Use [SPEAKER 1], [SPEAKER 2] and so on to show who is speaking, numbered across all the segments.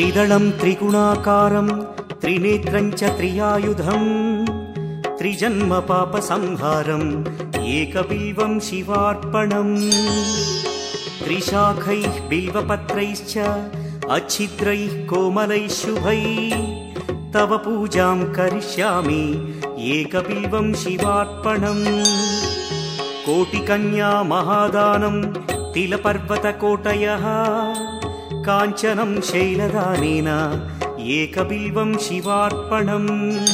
[SPEAKER 1] त्रिदलं त्रिगुणाकारं त्रिनेत्रं च त्रियायुधं त्रिजन्म पापसंहारम् एकबिल्वं शिवार्पणम् त्रिशाखैः बिल्वपत्रैश्च अच्छिद्रैः कोमलैः शुभैः तव पूजां करिष्यामि एकबिल्वं शिवार्पणम् कोटिकन्या महादानं तिलपर्वतकोटयः काञ्चनं शैलदानेन एकबिल्वं शिवार्पणम्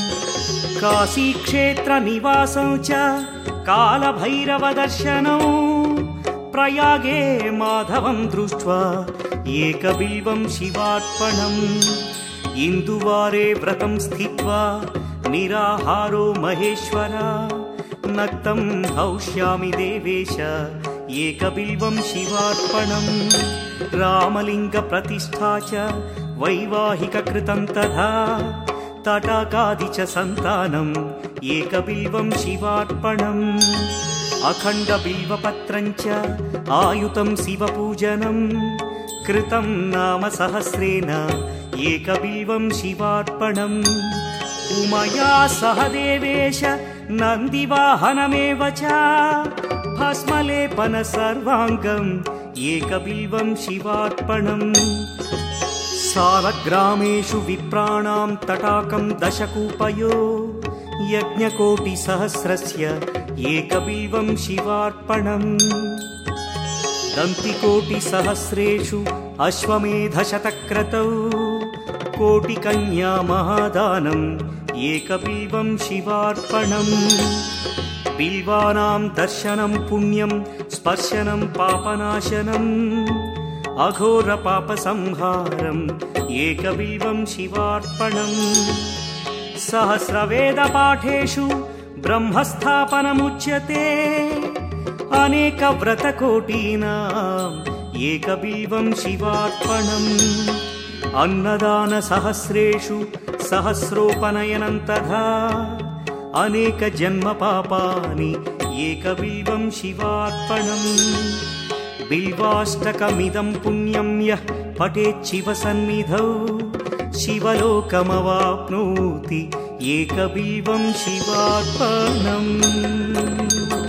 [SPEAKER 1] काशीक्षेत्रनिवासं च कालभैरवदर्शनौ प्रयागे माधवं दृष्ट्वा एकबिल्वं शिवार्पणम् इन्दुवारे व्रतं स्थित्वा निराहारो महेश्वर नक्तं हौष्यामि देवेश एकबिल्वं शिवार्पणम् रामलिङ्गप्रतिष्ठा च वैवाहिककृतं तथा तटाकादि च सन्तानम् एकबिल्वं शिवार्पणम् अखण्डबिल्वपत्रं च आयुतं शिवपूजनं कृतं नाम सहस्रेण एकबिल्वं शिवार्पणम् उमया सह देवेश नन्दिवाहनमेव च भस्मलेपन सर्वाङ्गम् एकबिल्वं शिवार्पणम् सालग्रामेषु विप्राणां तटाकं दशकूपयो यज्ञकोटिसहस्रस्य एकबिल्वं शिवार्पणम् दन्तिकोटिसहस्रेषु अश्वमेधशतक्रतौ कोटिकन्या महादानम् एकबिल्वं शिवार्पणम् बिल्वानां दर्शनं पुण्यं स्पर्शनं पापनाशनम् अघोरपापसंहारम् एकबिल्वं शिवार्पणम् सहस्रवेदपाठेषु ब्रह्मस्थापनमुच्यते अनेकव्रतकोटीनाम् एकबिल्वं शिवार्पणम् अन्नदानसहस्रेषु सहस्रोपनयनं तथा अनेकजन्मपापानि एकबिल्वं शिवार्पणम् बिल्वाष्टकमिदं पुण्यं यः पठेत् शिवसन्निधौ शिवलोकमवाप्नोति एकबिल्वं शिवार्पणम्।